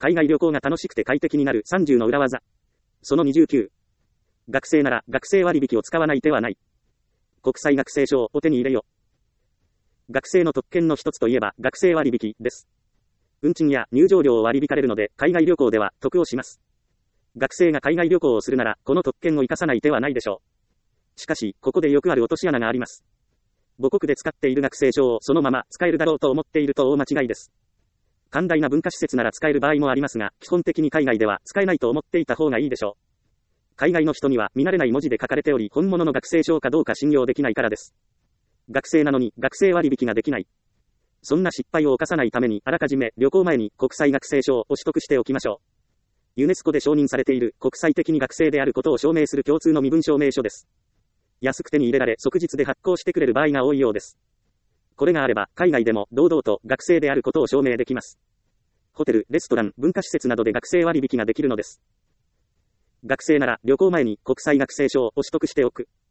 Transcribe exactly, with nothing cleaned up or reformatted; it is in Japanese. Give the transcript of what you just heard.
海外旅行が楽しくて快適になるさんじゅうの裏技。そのにじゅうきゅう。学生なら学生割引を使わない手はない。国際学生証を手に入れよ。学生の特権の一つといえば学生割引です。運賃や入場料を割り引かれるので海外旅行では得をします。学生が海外旅行をするならこの特権を生かさない手はないでしょう。しかし、ここでよくある落とし穴があります。母国で使っている学生証をそのまま使えるだろうと思っていると大間違いです。寛大な文化施設なら使える場合もありますが、基本的に海外では使えないと思っていた方がいいでしょう。海外の人には見慣れない文字で書かれており、本物の学生証かどうか信用できないからです。学生なのに学生割引ができない。そんな失敗を犯さないために、あらかじめ旅行前に国際学生証を取得しておきましょう。ユネスコで承認されている国際的に学生であることを証明する共通の身分証明書です。安く手に入れられ即日で発行してくれる場合が多いようです。これがあれば海外でも堂々と学生であることを証明できます。ホテル、レストラン、文化施設などで学生割引ができるのです。学生なら旅行前に国際学生証を取得しておく。